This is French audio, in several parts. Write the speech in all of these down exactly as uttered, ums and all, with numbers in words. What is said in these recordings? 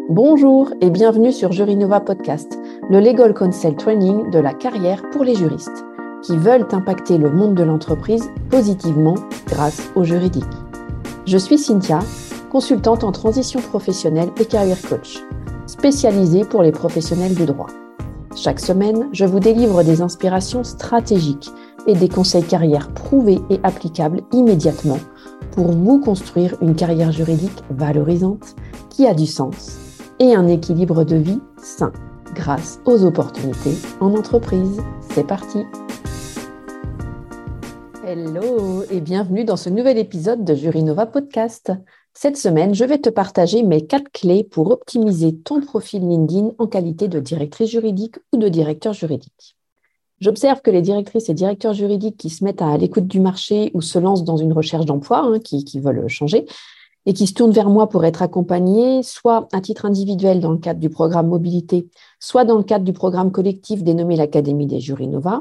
Bonjour et bienvenue sur Jurinova Podcast, le Legal Counsel Training de la carrière pour les juristes qui veulent impacter le monde de l'entreprise positivement grâce au juridique. Je suis Cynthia, consultante en transition professionnelle et career coach, spécialisée pour les professionnels du droit. Chaque semaine, je vous délivre des inspirations stratégiques et des conseils carrière prouvés et applicables immédiatement pour vous construire une carrière juridique valorisante qui a du sens et un équilibre de vie sain grâce aux opportunités en entreprise. C'est parti! Hello et bienvenue dans ce nouvel épisode de Jurinova Podcast. Cette semaine, je vais te partager mes quatre clés pour optimiser ton profil LinkedIn en qualité de directrice juridique ou de directeur juridique. J'observe que les directrices et directeurs juridiques qui se mettent à l'écoute du marché ou se lancent dans une recherche d'emploi, hein, qui, qui veulent changer, et qui se tournent vers moi pour être accompagnés, soit à titre individuel dans le cadre du programme Mobilité, soit dans le cadre du programme collectif dénommé l'Académie des Jurinova,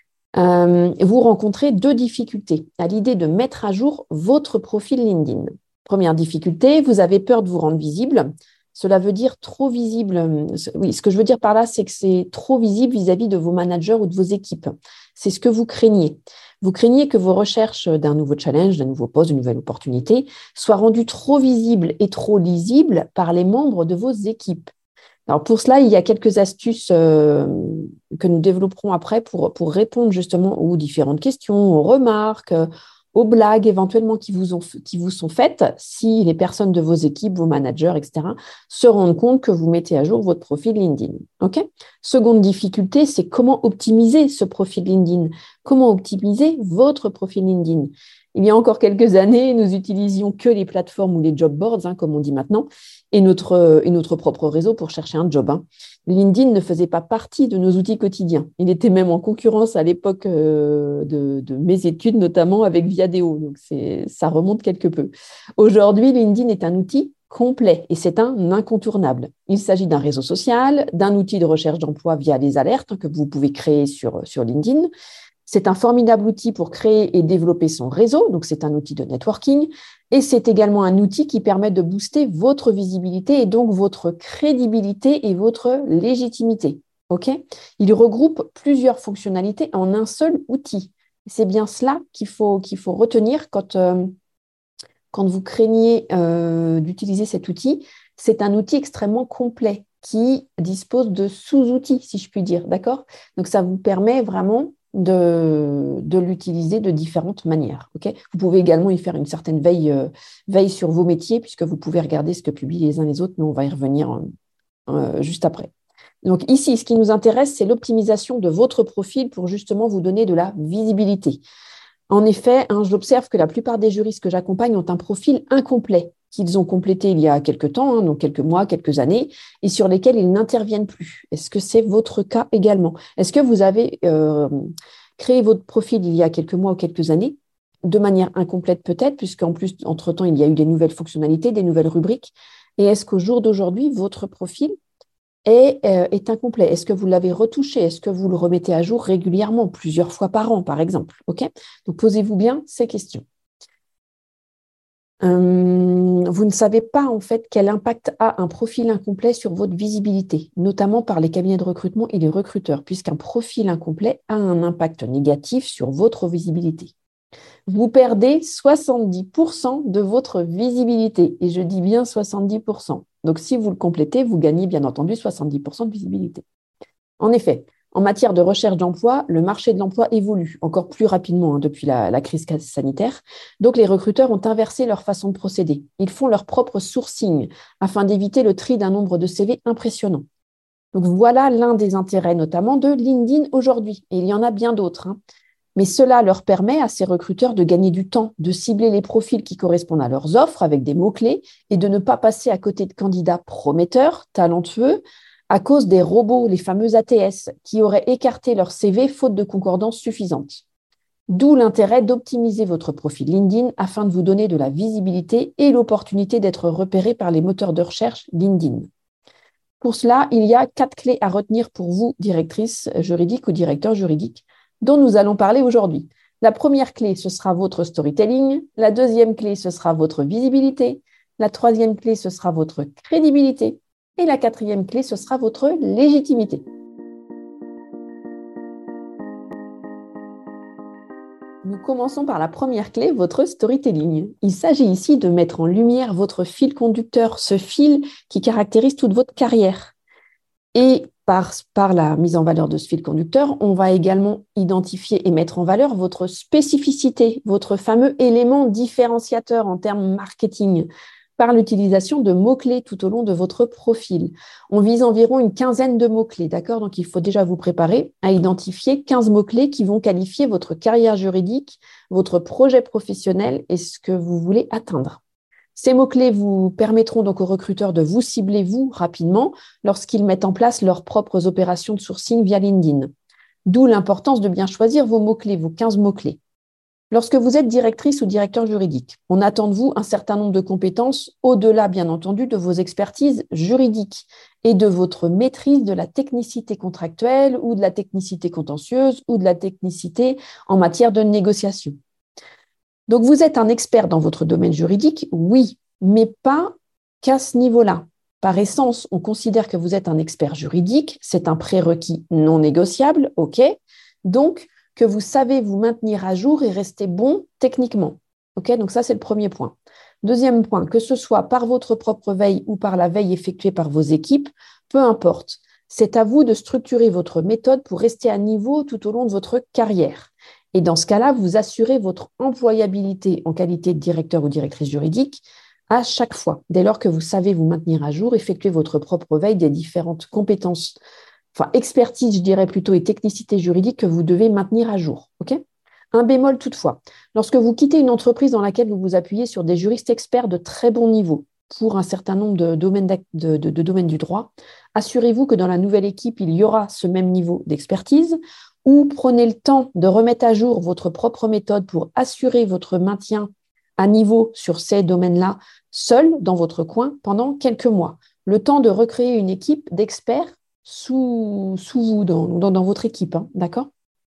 euh, vous rencontrez deux difficultés à l'idée de mettre à jour votre profil LinkedIn. Première difficulté, vous avez peur de vous rendre visible. Cela veut dire trop visible. Oui, ce que je veux dire par là, c'est que c'est trop visible vis-à-vis de vos managers ou de vos équipes. C'est ce que vous craignez. Vous craignez que vos recherches d'un nouveau challenge, d'un nouveau poste, d'une nouvelle opportunité soient rendues trop visibles et trop lisibles par les membres de vos équipes. Alors pour cela, il y a quelques astuces euh, que nous développerons après pour, pour répondre justement aux différentes questions, aux remarques, aux blagues éventuellement qui vous, ont, qui vous sont faites si les personnes de vos équipes, vos managers, et cetera, se rendent compte que vous mettez à jour votre profil LinkedIn. Okay ? Seconde difficulté, c'est comment optimiser ce profil LinkedIn. Comment optimiser votre profil LinkedIn ? Il y a encore quelques années, nous utilisions que les plateformes ou les job boards, hein, comme on dit maintenant, et notre, et notre propre réseau pour chercher un job. Hein. LinkedIn ne faisait pas partie de nos outils quotidiens. Il était même en concurrence à l'époque euh, de, de mes études, notamment avec Viadeo. Donc, c'est, ça remonte quelque peu. Aujourd'hui, LinkedIn est un outil complet et c'est un incontournable. Il s'agit d'un réseau social, d'un outil de recherche d'emploi via les alertes que vous pouvez créer sur, sur LinkedIn. C'est un formidable outil pour créer et développer son réseau, donc c'est un outil de networking, et c'est également un outil qui permet de booster votre visibilité et donc votre crédibilité et votre légitimité. Okay ? Il regroupe plusieurs fonctionnalités en un seul outil. C'est bien cela qu'il faut, qu'il faut retenir quand, euh, quand vous craignez euh, d'utiliser cet outil. C'est un outil extrêmement complet qui dispose de sous-outils, si je puis dire, d'accord ? Donc ça vous permet vraiment de, de l'utiliser de différentes manières. Okay ? Vous pouvez également y faire une certaine veille, euh, veille sur vos métiers, puisque vous pouvez regarder ce que publient les uns les autres, mais on va y revenir euh, juste après. Donc ici, ce qui nous intéresse, c'est l'optimisation de votre profil pour justement vous donner de la visibilité. En effet, hein, j'observe que la plupart des juristes que j'accompagne ont un profil incomplet qu'ils ont complété il y a quelques temps, hein, donc quelques mois, quelques années, et sur lesquels ils n'interviennent plus. Est-ce que c'est votre cas également ? Est-ce que vous avez euh, créé votre profil il y a quelques mois ou quelques années, de manière incomplète peut-être, puisqu'en plus, entre-temps, il y a eu des nouvelles fonctionnalités, des nouvelles rubriques, et est-ce qu'au jour d'aujourd'hui, votre profil est, euh, est incomplet ? Est-ce que vous l'avez retouché ? Est-ce que vous le remettez à jour régulièrement, plusieurs fois par an, par exemple ? Okay ? Donc, posez-vous bien ces questions. Euh, vous ne savez pas en fait quel impact a un profil incomplet sur votre visibilité, notamment par les cabinets de recrutement et les recruteurs, puisqu'un profil incomplet a un impact négatif sur votre visibilité. Vous perdez soixante-dix pour cent de votre visibilité, et je dis bien soixante-dix pour cent. Donc si vous le complétez, vous gagnez bien entendu soixante-dix pour cent de visibilité. En effet, en matière de recherche d'emploi, le marché de l'emploi évolue encore plus rapidement hein, depuis la, la crise sanitaire. Donc, les recruteurs ont inversé leur façon de procéder. Ils font leur propre sourcing afin d'éviter le tri d'un nombre de C V impressionnant. Donc, voilà l'un des intérêts notamment de LinkedIn aujourd'hui. Et il y en a bien d'autres. Hein. Mais cela leur permet à ces recruteurs de gagner du temps, de cibler les profils qui correspondent à leurs offres avec des mots-clés et de ne pas passer à côté de candidats prometteurs, talentueux, à cause des robots, les fameux A T S, qui auraient écarté leur C V faute de concordance suffisante. D'où l'intérêt d'optimiser votre profil LinkedIn afin de vous donner de la visibilité et l'opportunité d'être repéré par les moteurs de recherche LinkedIn. Pour cela, il y a quatre clés à retenir pour vous, directrice juridique ou directeur juridique, dont nous allons parler aujourd'hui. La première clé, ce sera votre storytelling. La deuxième clé, ce sera votre visibilité. La troisième clé, ce sera votre crédibilité. Et la quatrième clé, ce sera votre légitimité. Nous commençons par la première clé, votre storytelling. Il s'agit ici de mettre en lumière votre fil conducteur, ce fil qui caractérise toute votre carrière. Et par, par la mise en valeur de ce fil conducteur, on va également identifier et mettre en valeur votre spécificité, votre fameux élément différenciateur en termes marketing, par l'utilisation de mots-clés tout au long de votre profil. On vise environ une quinzaine de mots-clés, d'accord? Donc, il faut déjà vous préparer à identifier quinze mots-clés qui vont qualifier votre carrière juridique, votre projet professionnel et ce que vous voulez atteindre. Ces mots-clés vous permettront donc aux recruteurs de vous cibler, vous, rapidement, lorsqu'ils mettent en place leurs propres opérations de sourcing via LinkedIn. D'où l'importance de bien choisir vos mots-clés, vos quinze mots-clés. Lorsque vous êtes directrice ou directeur juridique, on attend de vous un certain nombre de compétences, au-delà, bien entendu, de vos expertises juridiques et de votre maîtrise de la technicité contractuelle ou de la technicité contentieuse ou de la technicité en matière de négociation. Donc, vous êtes un expert dans votre domaine juridique, oui, mais pas qu'à ce niveau-là. Par essence, on considère que vous êtes un expert juridique, c'est un prérequis non négociable, ok. Donc, que vous savez vous maintenir à jour et rester bon techniquement. Okay, donc ça, c'est le premier point. Deuxième point, que ce soit par votre propre veille ou par la veille effectuée par vos équipes, peu importe. C'est à vous de structurer votre méthode pour rester à niveau tout au long de votre carrière. Et dans ce cas-là, vous assurez votre employabilité en qualité de directeur ou directrice juridique à chaque fois, dès lors que vous savez vous maintenir à jour, effectuer votre propre veille des différentes compétences, enfin expertise, je dirais plutôt, et technicité juridique que vous devez maintenir à jour. Okay ? Un bémol toutefois, lorsque vous quittez une entreprise dans laquelle vous vous appuyez sur des juristes experts de très bon niveau pour un certain nombre de domaines, de, de, de domaines du droit, assurez-vous que dans la nouvelle équipe, il y aura ce même niveau d'expertise, ou prenez le temps de remettre à jour votre propre méthode pour assurer votre maintien à niveau sur ces domaines-là, seul dans votre coin pendant quelques mois. Le temps de recréer une équipe d'experts sous, sous vous, dans, dans, dans votre équipe, hein, d'accord ?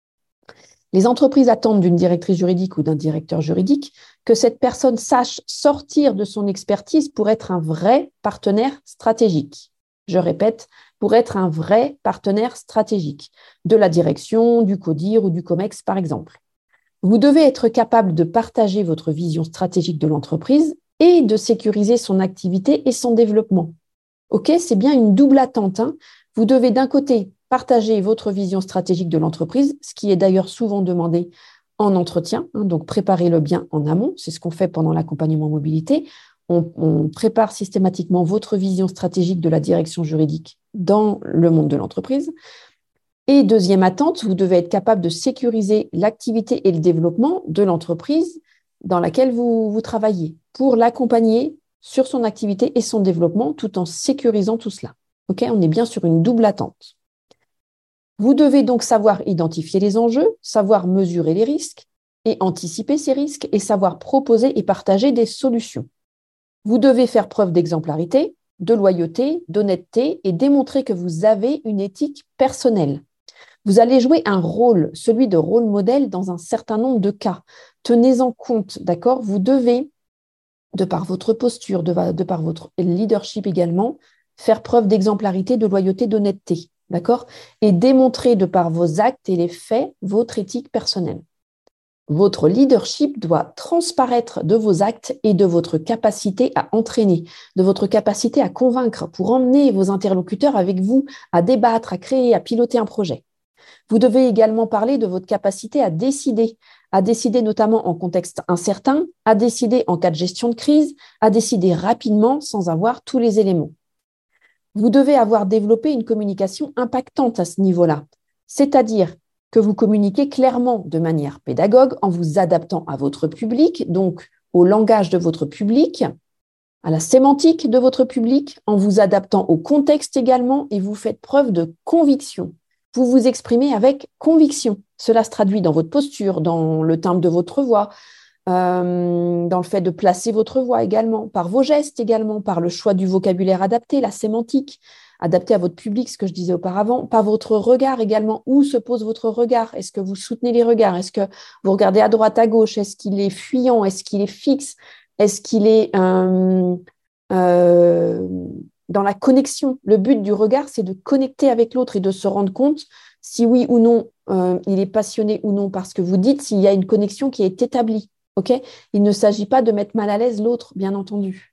Les entreprises attendent d'une directrice juridique ou d'un directeur juridique que cette personne sache sortir de son expertise pour être un vrai partenaire stratégique. Je répète, pour être un vrai partenaire stratégique, de la direction, du CODIR ou du COMEX, par exemple. Vous devez être capable de partager votre vision stratégique de l'entreprise et de sécuriser son activité et son développement. Ok, c'est bien une double attente, hein. Vous devez d'un côté partager votre vision stratégique de l'entreprise, ce qui est d'ailleurs souvent demandé en entretien, hein, donc préparez-le bien en amont, c'est ce qu'on fait pendant l'accompagnement mobilité. On, on prépare systématiquement votre vision stratégique de la direction juridique dans le monde de l'entreprise. Et deuxième attente, vous devez être capable de sécuriser l'activité et le développement de l'entreprise dans laquelle vous, vous travaillez pour l'accompagner sur son activité et son développement tout en sécurisant tout cela. Okay, on est bien sur une double attente. Vous devez donc savoir identifier les enjeux, savoir mesurer les risques et anticiper ces risques et savoir proposer et partager des solutions. Vous devez faire preuve d'exemplarité, de loyauté, d'honnêteté et démontrer que vous avez une éthique personnelle. Vous allez jouer un rôle, celui de rôle modèle dans un certain nombre de cas. Tenez-en compte, d'accord ? Vous devez, de par votre posture, de, de par votre leadership également, faire preuve d'exemplarité, de loyauté, d'honnêteté, d'accord ? Et démontrer de par vos actes et les faits votre éthique personnelle. Votre leadership doit transparaître de vos actes et de votre capacité à entraîner, de votre capacité à convaincre pour emmener vos interlocuteurs avec vous à débattre, à créer, à piloter un projet. Vous devez également parler de votre capacité à décider, à décider notamment en contexte incertain, à décider en cas de gestion de crise, à décider rapidement sans avoir tous les éléments. Vous devez avoir développé une communication impactante à ce niveau-là, c'est-à-dire que vous communiquez clairement de manière pédagogue en vous adaptant à votre public, donc au langage de votre public, à la sémantique de votre public, en vous adaptant au contexte également, et vous faites preuve de conviction. Vous vous exprimez avec conviction. Cela se traduit dans votre posture, dans le timbre de votre voix, euh, dans le fait de placer votre voix également, par vos gestes également, par le choix du vocabulaire adapté, la sémantique, adapté à votre public, ce que je disais auparavant, par votre regard également. Où se pose votre regard ? Est-ce que vous soutenez les regards ? Est-ce que vous regardez à droite, à gauche ? Est-ce qu'il est fuyant ? Est-ce qu'il est fixe ? Est-ce qu'il est... Euh, euh, dans la connexion. Le but du regard, c'est de connecter avec l'autre et de se rendre compte si oui ou non euh, il est passionné ou non, parce que vous dites s'il y a une connexion qui est établie. Okay ? Il ne s'agit pas de mettre mal à l'aise l'autre, bien entendu.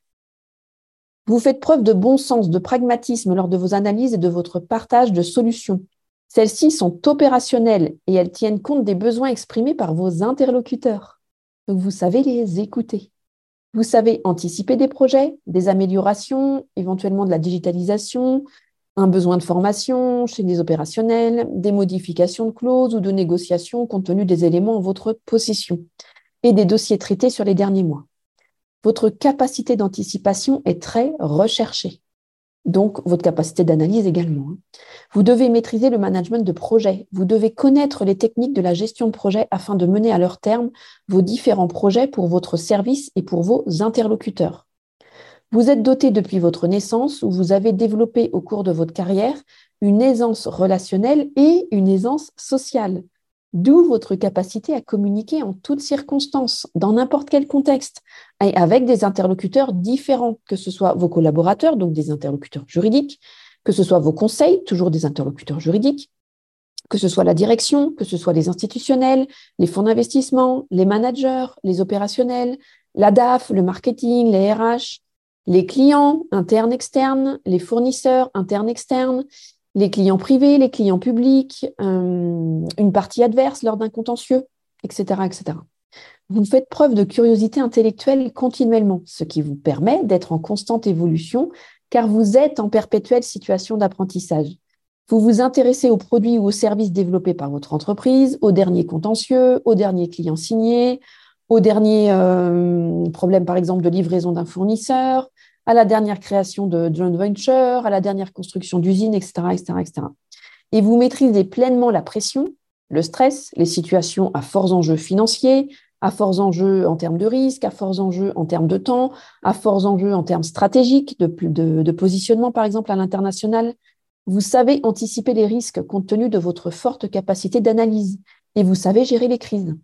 Vous faites preuve de bon sens, de pragmatisme lors de vos analyses et de votre partage de solutions. Celles-ci sont opérationnelles et elles tiennent compte des besoins exprimés par vos interlocuteurs. Donc, vous savez les écouter. Vous savez anticiper des projets, des améliorations, éventuellement de la digitalisation, un besoin de formation chez des opérationnels, des modifications de clauses ou de négociations compte tenu des éléments en votre possession et des dossiers traités sur les derniers mois. Votre capacité d'anticipation est très recherchée. Donc, votre capacité d'analyse également. Vous devez maîtriser le management de projet. Vous devez connaître les techniques de la gestion de projet afin de mener à leur terme vos différents projets pour votre service et pour vos interlocuteurs. Vous êtes doté depuis votre naissance ou vous avez développé au cours de votre carrière une aisance relationnelle et une aisance sociale. D'où votre capacité à communiquer en toutes circonstances, dans n'importe quel contexte, et avec des interlocuteurs différents, que ce soit vos collaborateurs, donc des interlocuteurs juridiques, que ce soit vos conseils, toujours des interlocuteurs juridiques, que ce soit la direction, que ce soit les institutionnels, les fonds d'investissement, les managers, les opérationnels, la D A F, le marketing, les R H, les clients internes, externes, les fournisseurs internes, externes, les clients privés, les clients publics, euh, une partie adverse lors d'un contentieux, et cetera, et cetera. Vous faites preuve de curiosité intellectuelle continuellement, ce qui vous permet d'être en constante évolution, car vous êtes en perpétuelle situation d'apprentissage. Vous vous intéressez aux produits ou aux services développés par votre entreprise, aux derniers contentieux, aux derniers clients signés, aux derniers euh, problèmes, par exemple, de livraison d'un fournisseur, à la dernière création de joint venture, à la dernière construction d'usine, et cetera, et cetera, et cetera. Et vous maîtrisez pleinement la pression, le stress, les situations à forts enjeux financiers, à forts enjeux en termes de risque, à forts enjeux en termes de temps, à forts enjeux en termes stratégiques, de, de, de positionnement, par exemple, à l'international. Vous savez anticiper les risques compte tenu de votre forte capacité d'analyse et vous savez gérer les crises.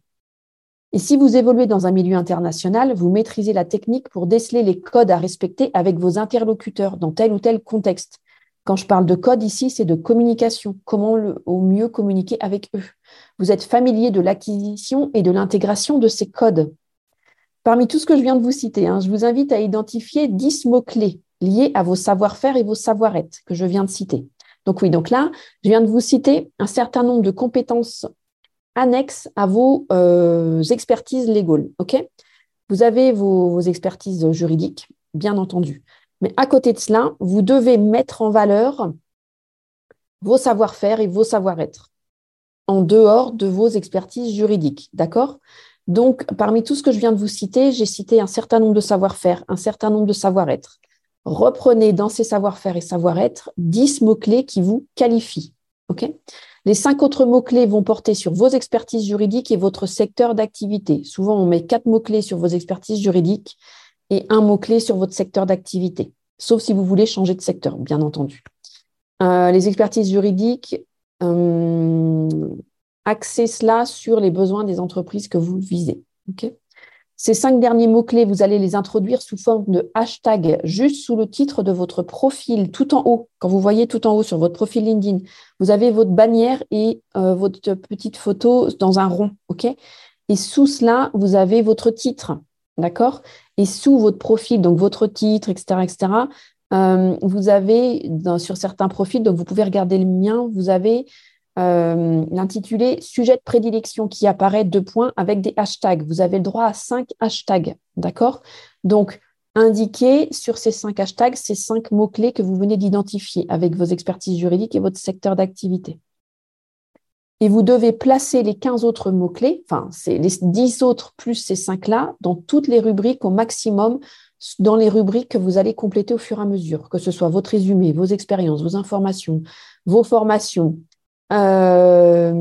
Et si vous évoluez dans un milieu international, vous maîtrisez la technique pour déceler les codes à respecter avec vos interlocuteurs dans tel ou tel contexte. Quand je parle de code ici, c'est de communication. Comment le, au mieux communiquer avec eux. Vous êtes familier de l'acquisition et de l'intégration de ces codes. Parmi tout ce que je viens de vous citer, hein, je vous invite à identifier dix mots-clés liés à vos savoir-faire et vos savoir-être que je viens de citer. Donc oui, donc là, je viens de vous citer un certain nombre de compétences annexes à vos euh, expertises légales. Okay ? Vous avez vos, vos expertises juridiques, bien entendu. Mais à côté de cela, vous devez mettre en valeur vos savoir-faire et vos savoir-être en dehors de vos expertises juridiques. D'accord ? Donc, parmi tout ce que je viens de vous citer, j'ai cité un certain nombre de savoir-faire, un certain nombre de savoir-être. Reprenez dans ces savoir-faire et savoir-être dix mots-clés qui vous qualifient. Okay ? Les cinq autres mots-clés vont porter sur vos expertises juridiques et votre secteur d'activité. Souvent, on met quatre mots-clés sur vos expertises juridiques et un mot-clé sur votre secteur d'activité, sauf si vous voulez changer de secteur, bien entendu. Euh, les expertises juridiques, euh, axez cela sur les besoins des entreprises que vous visez. Okay ? Ces cinq derniers mots-clés, vous allez les introduire sous forme de hashtag juste sous le titre de votre profil, tout en haut. Quand vous voyez tout en haut sur votre profil LinkedIn, vous avez votre bannière et euh, votre petite photo dans un rond. Okay ? Et sous cela, vous avez votre titre. D'accord ? Et sous votre profil, donc votre titre, et cetera, et cetera, euh, vous avez, dans, sur certains profils, donc vous pouvez regarder le mien, vous avez euh, l'intitulé « Sujet de prédilection » qui apparaît deux points avec des hashtags. Vous avez le droit à cinq hashtags, d'accord ? Donc, indiquez sur ces cinq hashtags ces cinq mots-clés que vous venez d'identifier avec vos expertises juridiques et votre secteur d'activité. Et vous devez placer les quinze autres mots-clés, enfin, c'est les dix autres plus ces cinq-là, dans toutes les rubriques au maximum, dans les rubriques que vous allez compléter au fur et à mesure, que ce soit votre résumé, vos expériences, vos informations, vos formations, euh,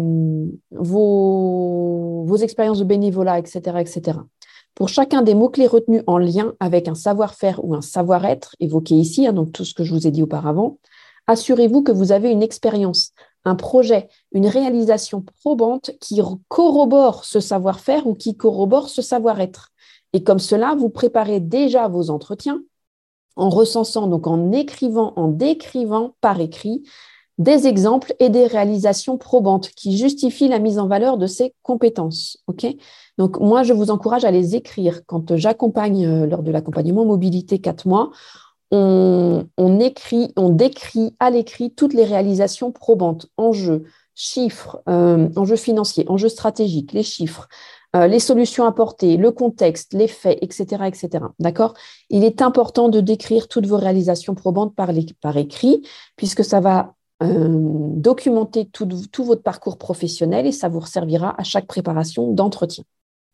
vos, vos expériences de bénévolat, et cetera, et cetera. Pour chacun des mots-clés retenus en lien avec un savoir-faire ou un savoir-être évoqué ici, hein, donc tout ce que je vous ai dit auparavant, assurez-vous que vous avez une expérience, un projet, une réalisation probante qui corrobore ce savoir-faire ou qui corrobore ce savoir-être. Et comme cela, vous préparez déjà vos entretiens en recensant, donc en écrivant, en décrivant par écrit des exemples et des réalisations probantes qui justifient la mise en valeur de ces compétences. Okay, donc, moi, je vous encourage à les écrire. Quand j'accompagne euh, lors de l'accompagnement mobilité quatre mois, on, on écrit, on décrit à l'écrit toutes les réalisations probantes, enjeux, chiffres, euh, enjeux financiers, enjeux stratégiques, les chiffres, euh, les solutions apportées, le contexte, les faits, et cetera, et cetera. D'accord ? Il est important de décrire toutes vos réalisations probantes par, les, par écrit, puisque ça va euh, documenter tout, tout votre parcours professionnel et ça vous servira à chaque préparation d'entretien.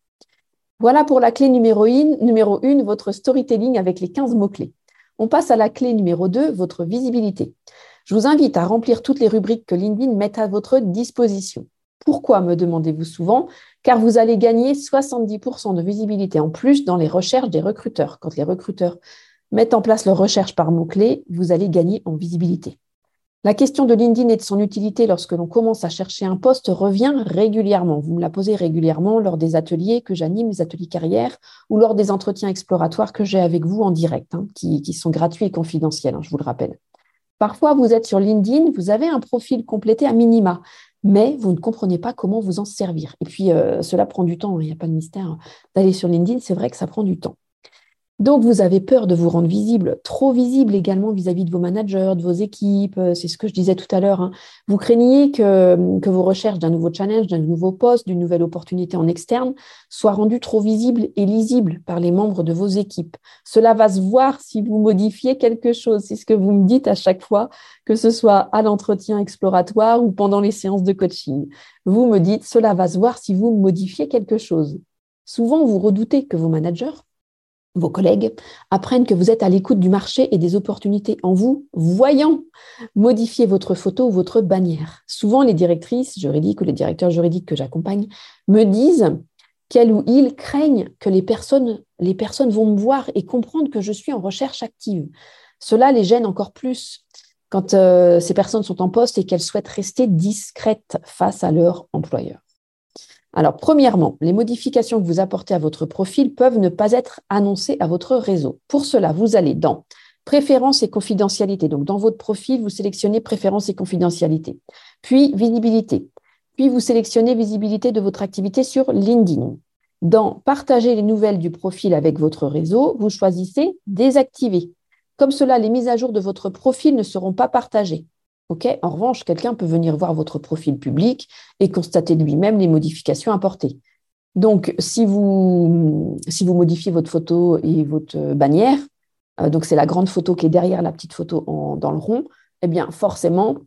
Voilà pour la clé numéro un, numéro un, votre storytelling avec les quinze mots-clés. On passe à la clé numéro deux, votre visibilité. Je vous invite à remplir toutes les rubriques que LinkedIn met à votre disposition. Pourquoi, me demandez-vous souvent ? Car vous allez gagner soixante-dix pour cent de visibilité en plus dans les recherches des recruteurs. Quand les recruteurs mettent en place leur recherche par mots-clés, vous allez gagner en visibilité. La question de LinkedIn et de son utilité lorsque l'on commence à chercher un poste revient régulièrement. Vous me la posez régulièrement lors des ateliers que j'anime, les ateliers carrière, ou lors des entretiens exploratoires que j'ai avec vous en direct, hein, qui, qui sont gratuits et confidentiels, hein, je vous le rappelle. Parfois, vous êtes sur LinkedIn, vous avez un profil complété à minima, mais vous ne comprenez pas comment vous en servir. Et puis, euh, cela prend du temps, il n'y a pas de mystère. D'aller sur LinkedIn, c'est vrai que ça prend du temps. Donc, vous avez peur de vous rendre visible, trop visible également vis-à-vis de vos managers, de vos équipes. C'est ce que je disais tout à l'heure, hein. Vous craignez que, que vos recherches d'un nouveau challenge, d'un nouveau poste, d'une nouvelle opportunité en externe soient rendues trop visibles et lisibles par les membres de vos équipes. Cela va se voir si vous modifiez quelque chose. C'est ce que vous me dites à chaque fois, que ce soit à l'entretien exploratoire ou pendant les séances de coaching. Vous me dites, cela va se voir si vous modifiez quelque chose. Souvent, vous redoutez que vos managers, vos collègues apprennent que vous êtes à l'écoute du marché et des opportunités en vous, voyant modifier votre photo ou votre bannière. Souvent, les directrices juridiques ou les directeurs juridiques que j'accompagne me disent qu'elles ou ils craignent que les personnes, les personnes vont me voir et comprendre que je suis en recherche active. Cela les gêne encore plus quand euh, ces personnes sont en poste et qu'elles souhaitent rester discrètes face à leur employeur. Alors, premièrement, les modifications que vous apportez à votre profil peuvent ne pas être annoncées à votre réseau. Pour cela, vous allez dans Préférences et confidentialité. Donc, dans votre profil, vous sélectionnez Préférences et confidentialité. Puis, Visibilité. Puis, vous sélectionnez Visibilité de votre activité sur LinkedIn. Dans Partager les nouvelles du profil avec votre réseau, vous choisissez Désactiver. Comme cela, les mises à jour de votre profil ne seront pas partagées. Okay. En revanche, quelqu'un peut venir voir votre profil public et constater lui-même les modifications apportées. Donc, si vous, si vous modifiez votre photo et votre bannière, euh, donc c'est la grande photo qui est derrière la petite photo en, dans le rond, eh bien, forcément,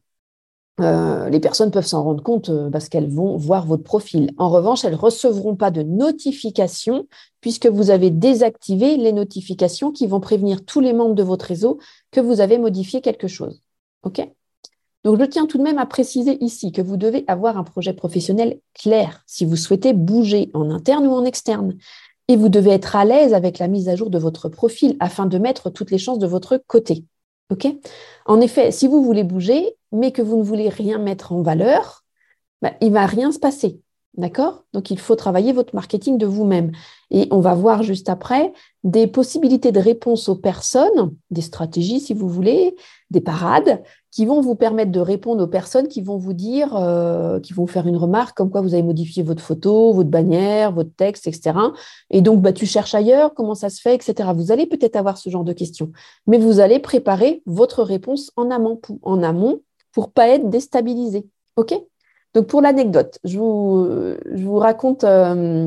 euh, les personnes peuvent s'en rendre compte euh, parce qu'elles vont voir votre profil. En revanche, elles ne recevront pas de notifications puisque vous avez désactivé les notifications qui vont prévenir tous les membres de votre réseau que vous avez modifié quelque chose. OK ? Donc, je tiens tout de même à préciser ici que vous devez avoir un projet professionnel clair si vous souhaitez bouger en interne ou en externe. Et vous devez être à l'aise avec la mise à jour de votre profil afin de mettre toutes les chances de votre côté. Okay ? En effet, si vous voulez bouger, mais que vous ne voulez rien mettre en valeur, bah, il ne va rien se passer. D'accord ? Donc, il faut travailler votre marketing de vous-même. Et on va voir juste après des possibilités de réponse aux personnes, des stratégies si vous voulez, des parades qui vont vous permettre de répondre aux personnes qui vont vous dire, euh, qui vont faire une remarque comme quoi vous avez modifié votre photo, votre bannière, votre texte, et cetera. Et donc, bah, tu cherches ailleurs, comment ça se fait, et cetera. Vous allez peut-être avoir ce genre de questions, mais vous allez préparer votre réponse en amont pour, en amont pour ne pas être déstabilisé. OK ? Donc, pour l'anecdote, je vous, je vous raconte euh,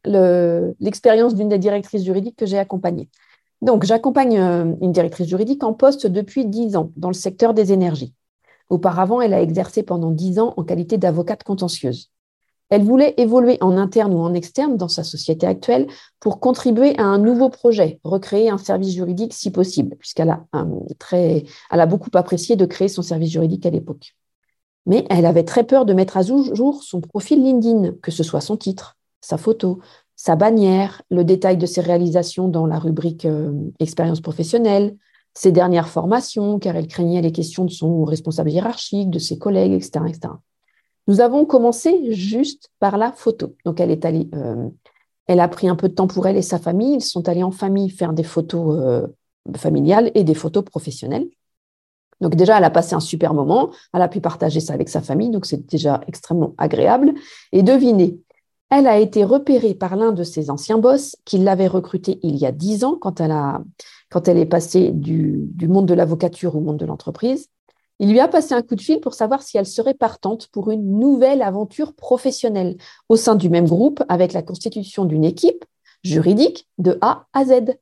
le, l'expérience d'une des directrices juridiques que j'ai accompagnée. Donc, j'accompagne euh, une directrice juridique en poste depuis dix ans dans le secteur des énergies. Auparavant, elle a exercé pendant dix ans en qualité d'avocate contentieuse. Elle voulait évoluer en interne ou en externe dans sa société actuelle pour contribuer à un nouveau projet, recréer un service juridique si possible, puisqu'elle a, un, très, elle a beaucoup apprécié de créer son service juridique à l'époque. Mais elle avait très peur de mettre à jour son profil LinkedIn, que ce soit son titre, sa photo, sa bannière, le détail de ses réalisations dans la rubrique euh, expérience professionnelle, ses dernières formations, car elle craignait les questions de son responsable hiérarchique, de ses collègues, et cetera, et cetera. Nous avons commencé juste par la photo. Donc, elle est allée, euh, elle a pris un peu de temps pour elle et sa famille. Ils sont allés en famille faire des photos euh, familiales et des photos professionnelles. Donc déjà, elle a passé un super moment, elle a pu partager ça avec sa famille, donc c'est déjà extrêmement agréable. Et devinez, elle a été repérée par l'un de ses anciens boss qui l'avait recrutée il y a dix ans quand elle, a, quand elle est passée du, du monde de l'avocature au monde de l'entreprise. Il lui a passé un coup de fil pour savoir si elle serait partante pour une nouvelle aventure professionnelle au sein du même groupe avec la constitution d'une équipe juridique de A à Z.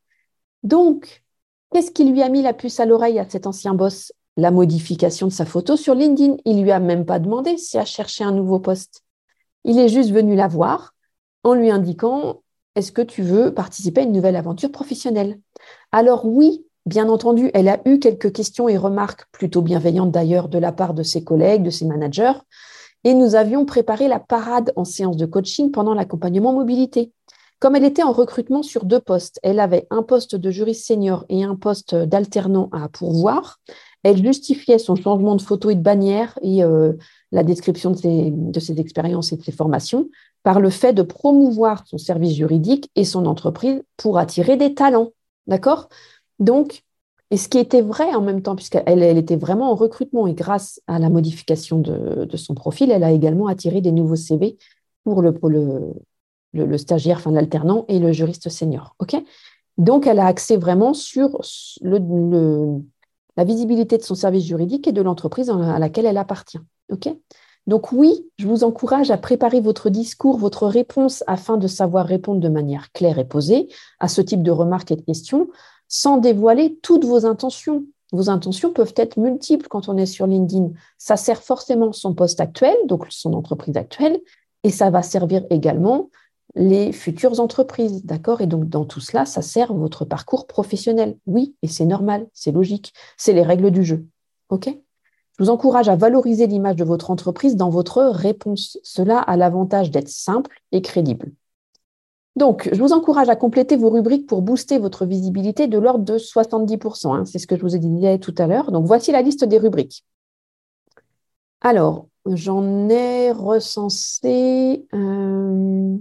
Donc, qu'est-ce qui lui a mis la puce à l'oreille à cet ancien boss? La modification de sa photo sur LinkedIn. Il ne lui a même pas demandé si elle cherchait un nouveau poste. Il est juste venu la voir en lui indiquant « Est-ce que tu veux participer à une nouvelle aventure professionnelle ?» Alors oui, bien entendu, elle a eu quelques questions et remarques plutôt bienveillantes d'ailleurs de la part de ses collègues, de ses managers. Et nous avions préparé la parade en séance de coaching pendant l'accompagnement mobilité. Comme elle était en recrutement sur deux postes, elle avait un poste de juriste senior et un poste d'alternant à pourvoir. Elle justifiait son changement de photo et de bannière et euh, la description de ses, de ses expériences et de ses formations par le fait de promouvoir son service juridique et son entreprise pour attirer des talents. D'accord? Donc, et ce qui était vrai en même temps, puisqu'elle elle était vraiment en recrutement et grâce à la modification de, de son profil, elle a également attiré des nouveaux C V pour le, pour le, le, le stagiaire, enfin l'alternant et le juriste senior. Okay? Donc, elle a axé vraiment sur le, le la visibilité de son service juridique et de l'entreprise à laquelle elle appartient. Okay ? Donc oui, je vous encourage à préparer votre discours, votre réponse afin de savoir répondre de manière claire et posée à ce type de remarques et de questions sans dévoiler toutes vos intentions. Vos intentions peuvent être multiples quand on est sur LinkedIn. Ça sert forcément son poste actuel, donc son entreprise actuelle, et ça va servir également les futures entreprises, d'accord? Et donc, dans tout cela, ça sert votre parcours professionnel. Oui, et c'est normal, c'est logique, c'est les règles du jeu, ok? Je vous encourage à valoriser l'image de votre entreprise dans votre réponse. Cela a l'avantage d'être simple et crédible. Donc, je vous encourage à compléter vos rubriques pour booster votre visibilité de l'ordre de soixante-dix pour cent. Hein, c'est ce que je vous ai dit tout à l'heure. Donc, voici la liste des rubriques. Alors, j'en ai recensé... Euh...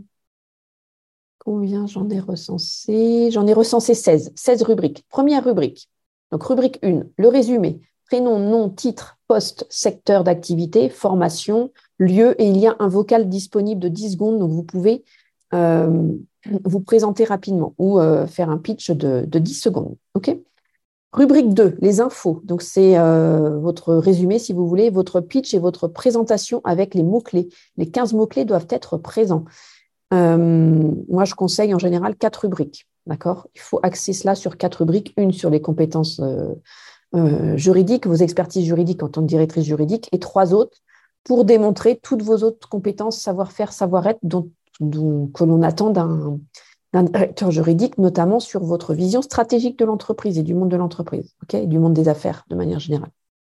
Combien j'en ai recensé? J'en ai recensé seize. seize rubriques. Première rubrique. Donc, rubrique un, le résumé. Prénom, nom, titre, poste, secteur d'activité, formation, lieu, et il y a un vocal disponible de dix secondes, donc vous pouvez euh, vous présenter rapidement ou euh, faire un pitch de, de dix secondes. Okay? Rubrique deux, les infos. Donc, c'est euh, votre résumé, si vous voulez, votre pitch et votre présentation avec les mots-clés. Les quinze mots-clés doivent être présents. Euh, moi, je conseille en général quatre rubriques. D'accord? Il faut axer cela sur quatre rubriques. Une sur les compétences euh, euh, juridiques, vos expertises juridiques en tant que directrice juridique, et trois autres pour démontrer toutes vos autres compétences, savoir-faire, savoir-être dont, dont, que l'on attend d'un, d'un directeur juridique, notamment sur votre vision stratégique de l'entreprise et du monde de l'entreprise, okay? Et du monde des affaires de manière générale.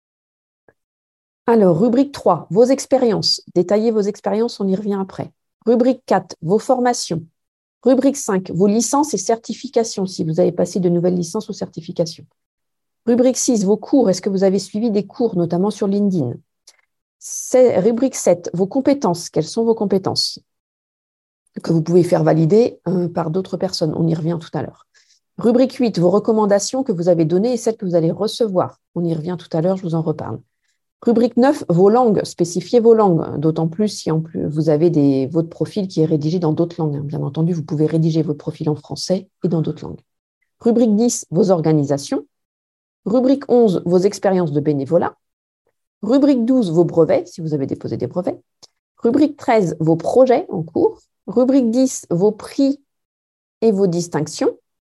Alors, rubrique trois, vos expériences. Détaillez vos expériences, on y revient après. Rubrique quatre, vos formations. Rubrique cinq, vos licences et certifications, si vous avez passé de nouvelles licences ou certifications. Rubrique six, vos cours. Est-ce que vous avez suivi des cours, notamment sur LinkedIn? Rubrique sept, vos compétences. Quelles sont vos compétences que vous pouvez faire valider euh, par d'autres personnes? On y revient tout à l'heure. Rubrique huit, vos recommandations que vous avez données et celles que vous allez recevoir. On y revient tout à l'heure, je vous en reparle. Rubrique neuf, vos langues, spécifiez vos langues, d'autant plus si en plus vous avez des, votre profil qui est rédigé dans d'autres langues. Bien entendu, vous pouvez rédiger votre profil en français et dans d'autres langues. Rubrique dix, vos organisations. Rubrique onze, vos expériences de bénévolat. Rubrique douze, vos brevets, si vous avez déposé des brevets. Rubrique treize, vos projets en cours. Rubrique dix, vos prix et vos distinctions.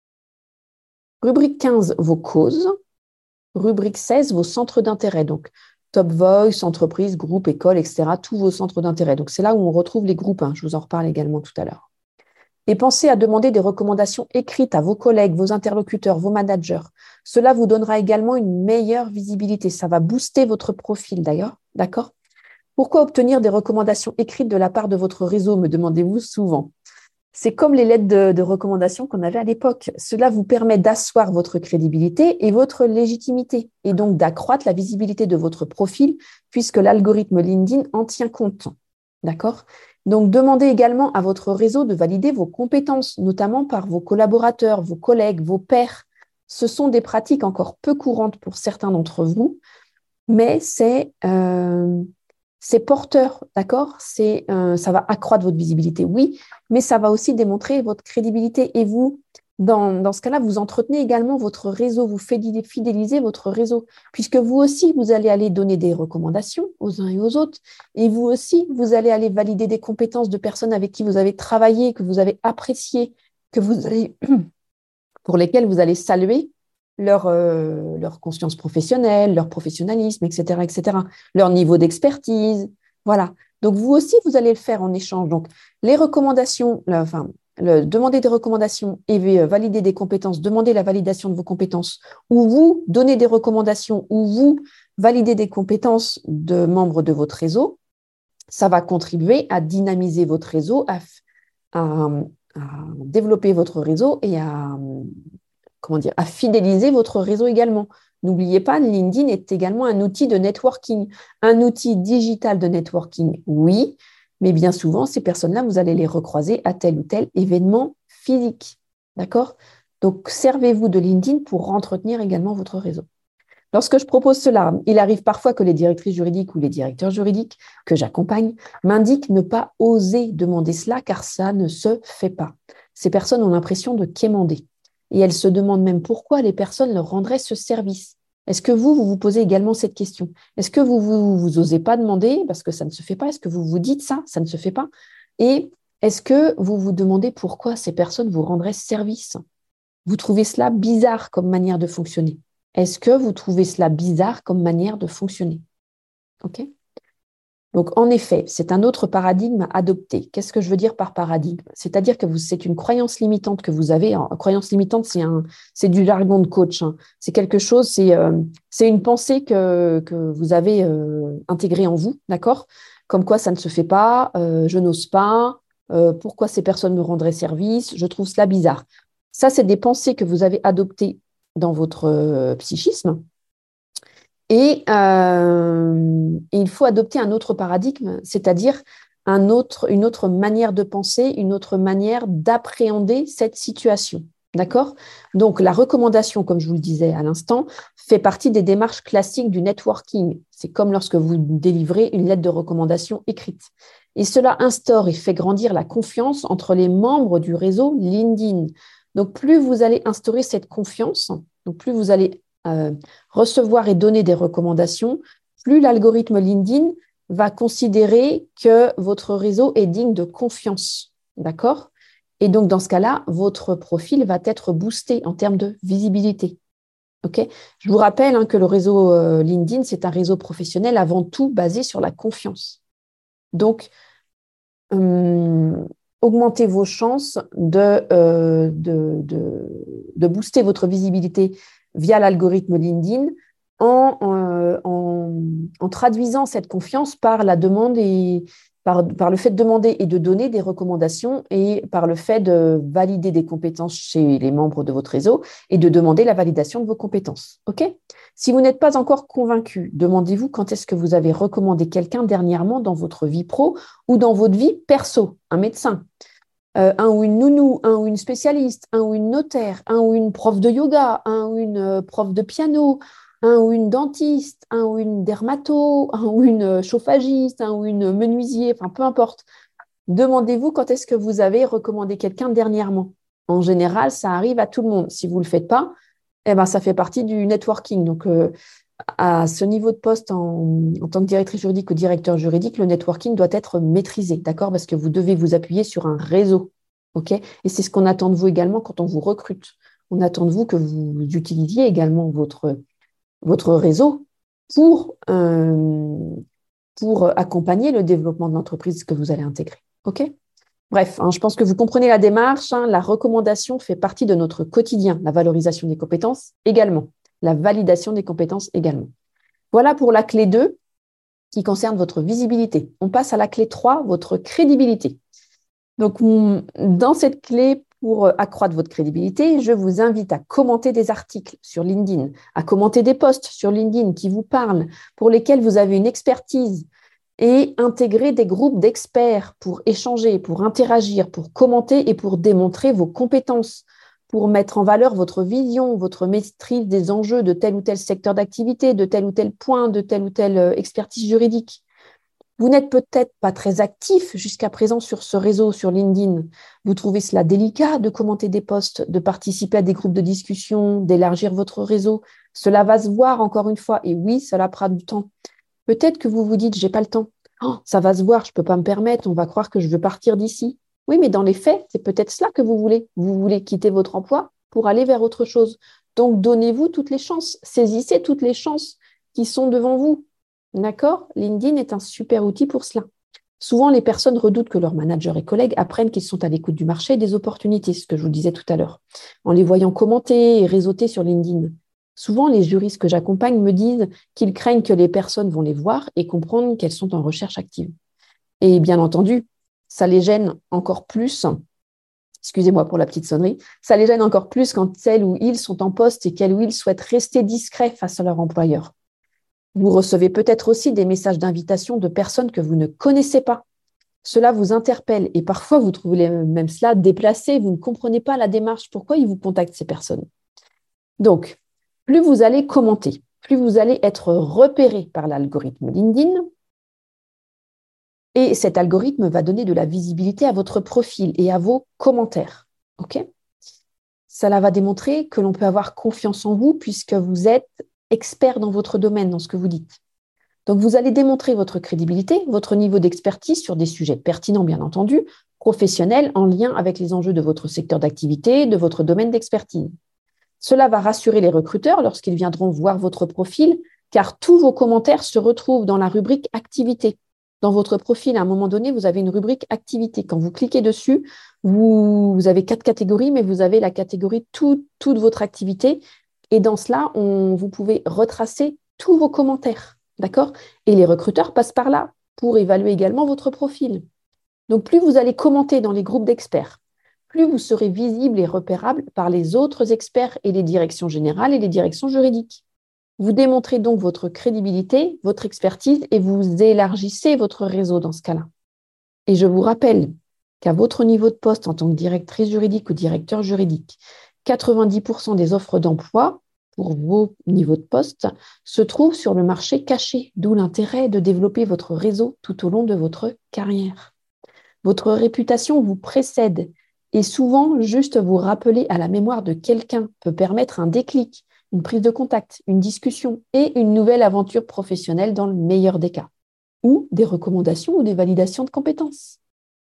Rubrique quinze, vos causes. Rubrique seize, vos centres d'intérêt. Donc, Top Voice, entreprise, groupe, école, et cetera. Tous vos centres d'intérêt. Donc, c'est là où on retrouve les groupes. Hein. Je vous en reparle également tout à l'heure. Et pensez à demander des recommandations écrites à vos collègues, vos interlocuteurs, vos managers. Cela vous donnera également une meilleure visibilité. Ça va booster votre profil d'ailleurs. D'accord ? Pourquoi obtenir des recommandations écrites de la part de votre réseau, me demandez-vous souvent. C'est comme les lettres de, de recommandation qu'on avait à l'époque. Cela vous permet d'asseoir votre crédibilité et votre légitimité, et donc d'accroître la visibilité de votre profil, puisque l'algorithme LinkedIn en tient compte. D'accord ? Donc, demandez également à votre réseau de valider vos compétences, notamment par vos collaborateurs, vos collègues, vos pairs. ce sont des pratiques encore peu courantes pour certains d'entre vous, mais c'est, euh, c'est porteur, d'accord? C'est, euh, ça va accroître votre visibilité, oui, mais ça va aussi démontrer votre crédibilité. Et vous, dans, dans ce cas-là, vous entretenez également votre réseau, vous fidélisez votre réseau, puisque vous aussi, vous allez aller donner des recommandations aux uns et aux autres, et vous aussi, vous allez aller valider des compétences de personnes avec qui vous avez travaillé, que vous avez appréciées, que vous allez, pour lesquelles vous allez saluer leur, euh, leur conscience professionnelle, leur professionnalisme, et cetera, et cetera, leur niveau d'expertise. Voilà. Donc, vous aussi, vous allez le faire en échange. Donc, les recommandations, là, enfin, le, demander des recommandations et valider des compétences, demander la validation de vos compétences, ou vous donner des recommandations, ou vous valider des compétences de membres de votre réseau, ça va contribuer à dynamiser votre réseau, à, à, à développer votre réseau et à, comment dire, à fidéliser votre réseau également. N'oubliez pas, LinkedIn est également un outil de networking, un outil digital de networking, oui, mais bien souvent, ces personnes-là, vous allez les recroiser à tel ou tel événement physique. D'accord? Donc, servez-vous de LinkedIn pour entretenir également votre réseau. Lorsque je propose cela, il arrive parfois que les directrices juridiques ou les directeurs juridiques que j'accompagne m'indiquent ne pas oser demander cela car ça ne se fait pas. Ces personnes ont l'impression de quémander. Et elles se demandent même pourquoi les personnes leur rendraient ce service. Est-ce que vous, vous vous posez également cette question? Est-ce que vous, vous, vous osez pas demander parce que ça ne se fait pas? Est-ce que vous vous dites ça? Ça ne se fait pas? Et est-ce que vous vous demandez pourquoi ces personnes vous rendraient ce service? Vous trouvez cela bizarre comme manière de fonctionner? Est-ce que vous trouvez cela bizarre comme manière de fonctionner? Ok? Donc, en effet, c'est un autre paradigme à adopter. Qu'est-ce que je veux dire par paradigme? C'est-à-dire que vous, c'est une croyance limitante que vous avez. En, croyance limitante, c'est, un, c'est du jargon de coach. Hein. C'est quelque chose, c'est, euh, c'est une pensée que, que vous avez euh, intégrée en vous, d'accord? Comme quoi ça ne se fait pas, euh, je n'ose pas, euh, pourquoi ces personnes me rendraient service, je trouve cela bizarre. Ça, c'est des pensées que vous avez adoptées dans votre euh, psychisme. Et, euh, et il faut adopter un autre paradigme, c'est-à-dire un autre, une autre manière de penser, une autre manière d'appréhender cette situation. D'accord? Donc, la recommandation, comme je vous le disais à l'instant, fait partie des démarches classiques du networking. C'est comme lorsque vous délivrez une lettre de recommandation écrite. Et cela instaure et fait grandir la confiance entre les membres du réseau LinkedIn. Donc, plus vous allez instaurer cette confiance, donc plus vous allez euh, recevoir et donner des recommandations, plus l'algorithme LinkedIn va considérer que votre réseau est digne de confiance. D'accord? Et donc, dans ce cas-là, votre profil va être boosté en termes de visibilité. Okay? Je vous rappelle hein, que le réseau euh, LinkedIn, c'est un réseau professionnel avant tout basé sur la confiance. Donc, hum, augmentez vos chances de, euh, de, de, de booster votre visibilité via l'algorithme LinkedIn en, en, en traduisant cette confiance par la demande et par, par le fait de demander et de donner des recommandations et par le fait de valider des compétences chez les membres de votre réseau et de demander la validation de vos compétences. Okay ? Si vous n'êtes pas encore convaincu, demandez-vous quand est-ce que vous avez recommandé quelqu'un dernièrement dans votre vie pro ou dans votre vie perso, un médecin, euh, un ou une nounou, un ou une spécialiste, un ou une notaire, un ou une prof de yoga, un ou une euh, prof de piano, un ou une dentiste, un ou une dermato, un ou une chauffagiste, un ou une menuisier, enfin peu importe. Demandez-vous quand est-ce que vous avez recommandé quelqu'un dernièrement. En général, ça arrive à tout le monde. Si vous ne le faites pas, eh ben, ça fait partie du networking. Donc, euh, à ce niveau de poste en, en tant que directrice juridique ou directeur juridique, le networking doit être maîtrisé, d'accord? Parce que vous devez vous appuyer sur un réseau, ok? Et c'est ce qu'on attend de vous également quand on vous recrute. On attend de vous que vous utilisiez également votre, votre réseau pour, euh, pour accompagner le développement de l'entreprise que vous allez intégrer, ok? Bref, hein, je pense que vous comprenez la démarche. Hein, la recommandation fait partie de notre quotidien, la valorisation des compétences également, la validation des compétences également. Voilà pour la clé deux qui concerne votre visibilité. On passe à la clé trois, votre crédibilité. Donc, dans cette clé, pour accroître votre crédibilité, je vous invite à commenter des articles sur LinkedIn, à commenter des posts sur LinkedIn qui vous parlent, pour lesquels vous avez une expertise, et intégrer des groupes d'experts pour échanger, pour interagir, pour commenter et pour démontrer vos compétences, pour mettre en valeur votre vision, votre maîtrise des enjeux de tel ou tel secteur d'activité, de tel ou tel point, de telle ou telle expertise juridique. Vous n'êtes peut-être pas très actif jusqu'à présent sur ce réseau, sur LinkedIn. Vous trouvez cela délicat de commenter des posts, de participer à des groupes de discussion, d'élargir votre réseau. Cela va se voir encore une fois. Et oui, cela prend du temps. Peut-être que vous vous dites, j'ai pas le temps. Oh, ça va se voir, je ne peux pas me permettre. On va croire que je veux partir d'ici. Oui, mais dans les faits, c'est peut-être cela que vous voulez. Vous voulez quitter votre emploi pour aller vers autre chose. Donc, donnez-vous toutes les chances. Saisissez toutes les chances qui sont devant vous. D'accord? LinkedIn est un super outil pour cela. Souvent, les personnes redoutent que leurs managers et collègues apprennent qu'ils sont à l'écoute du marché et des opportunités, ce que je vous disais tout à l'heure, en les voyant commenter et réseauter sur LinkedIn. Souvent, les juristes que j'accompagne me disent qu'ils craignent que les personnes vont les voir et comprendre qu'elles sont en recherche active. Et bien entendu, ça les gêne encore plus, excusez-moi pour la petite sonnerie, ça les gêne encore plus quand elles ou ils sont en poste et qu'elles ou ils souhaitent rester discrets face à leur employeur. Vous recevez peut-être aussi des messages d'invitation de personnes que vous ne connaissez pas. Cela vous interpelle et parfois vous trouvez même cela déplacé, vous ne comprenez pas la démarche, pourquoi ils vous contactent ces personnes. Donc, plus vous allez commenter, plus vous allez être repéré par l'algorithme LinkedIn et cet algorithme va donner de la visibilité à votre profil et à vos commentaires. Ok ? Cela va démontrer que l'on peut avoir confiance en vous puisque vous êtes expert dans votre domaine, dans ce que vous dites. Donc, vous allez démontrer votre crédibilité, votre niveau d'expertise sur des sujets pertinents, bien entendu, professionnels, en lien avec les enjeux de votre secteur d'activité, de votre domaine d'expertise. Cela va rassurer les recruteurs lorsqu'ils viendront voir votre profil, car tous vos commentaires se retrouvent dans la rubrique activité. Dans votre profil, à un moment donné, vous avez une rubrique activité. Quand vous cliquez dessus, vous, vous avez quatre catégories, mais vous avez la catégorie tout, toute votre activité. Et dans cela, on, vous pouvez retracer tous vos commentaires, d'accord? Et les recruteurs passent par là pour évaluer également votre profil. Donc, plus vous allez commenter dans les groupes d'experts, plus vous serez visible et repérable par les autres experts et les directions générales et les directions juridiques. Vous démontrez donc votre crédibilité, votre expertise et vous élargissez votre réseau dans ce cas-là. Et je vous rappelle qu'à votre niveau de poste en tant que directrice juridique ou directeur juridique, quatre-vingt-dix pour cent des offres d'emploi pour vos niveaux de poste se trouvent sur le marché caché, d'où l'intérêt de développer votre réseau tout au long de votre carrière. Votre réputation vous précède et souvent, juste vous rappeler à la mémoire de quelqu'un peut permettre un déclic, une prise de contact, une discussion et une nouvelle aventure professionnelle dans le meilleur des cas, ou des recommandations ou des validations de compétences. OK ?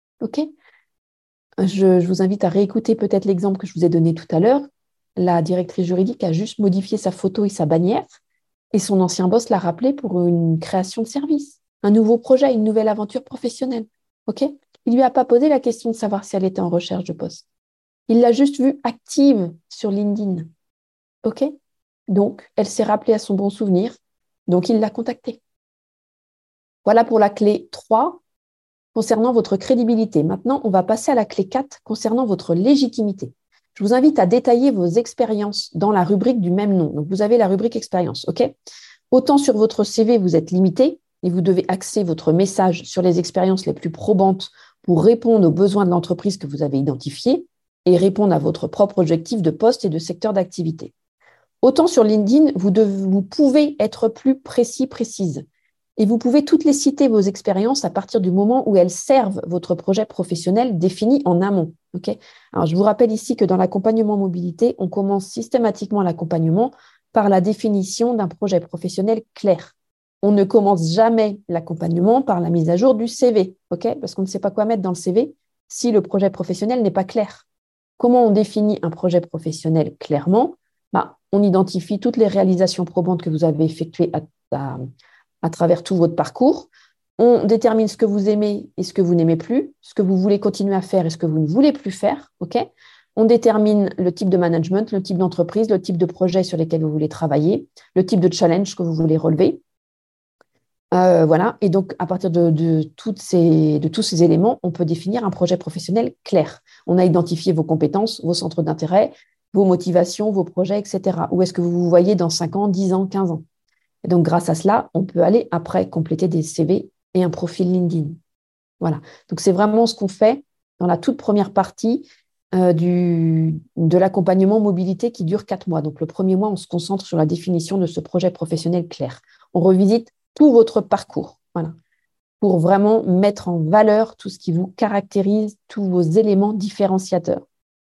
Je, je vous invite à réécouter peut-être l'exemple que je vous ai donné tout à l'heure. La directrice juridique a juste modifié sa photo et sa bannière et son ancien boss l'a rappelé pour une création de service, un nouveau projet, une nouvelle aventure professionnelle. OK ? Il ne lui a pas posé la question de savoir si elle était en recherche de poste. Il l'a juste vue active sur LinkedIn. OK ? Donc, elle s'est rappelée à son bon souvenir, donc il l'a contactée. Voilà pour la clé trois. Concernant votre crédibilité. Maintenant, on va passer à la clé quatre concernant votre légitimité. Je vous invite à détailler vos expériences dans la rubrique du même nom. Donc, vous avez la rubrique expérience, OK ? Autant sur votre C V, vous êtes limité et vous devez axer votre message sur les expériences les plus probantes pour répondre aux besoins de l'entreprise que vous avez identifiée et répondre à votre propre objectif de poste et de secteur d'activité. Autant sur LinkedIn, vous, devez, vous pouvez être plus précis, précise. Et vous pouvez toutes les citer, vos expériences, à partir du moment où elles servent votre projet professionnel défini en amont. Okay ? Alors, je vous rappelle ici que dans l'accompagnement mobilité, on commence systématiquement l'accompagnement par la définition d'un projet professionnel clair. On ne commence jamais l'accompagnement par la mise à jour du C V, okay ? Parce qu'on ne sait pas quoi mettre dans le C V si le projet professionnel n'est pas clair. Comment on définit un projet professionnel clairement ? Bah, on identifie toutes les réalisations probantes que vous avez effectuées à, à à travers tout votre parcours. On détermine ce que vous aimez et ce que vous n'aimez plus, ce que vous voulez continuer à faire et ce que vous ne voulez plus faire. Okay ? On détermine le type de management, le type d'entreprise, le type de projet sur lesquels vous voulez travailler, le type de challenge que vous voulez relever. Euh, voilà. Et donc, à partir de, de, toutes ces, de tous ces éléments, on peut définir un projet professionnel clair. On a identifié vos compétences, vos centres d'intérêt, vos motivations, vos projets, et cetera. Où est-ce que vous vous voyez dans cinq ans, dix ans, quinze ans ? Et donc, grâce à cela, on peut aller après compléter des C V et un profil LinkedIn. Voilà. Donc, c'est vraiment ce qu'on fait dans la toute première partie euh, du, de l'accompagnement mobilité qui dure quatre mois. Donc, le premier mois, on se concentre sur la définition de ce projet professionnel clair. On revisite tout votre parcours, voilà, pour vraiment mettre en valeur tout ce qui vous caractérise, tous vos éléments différenciateurs.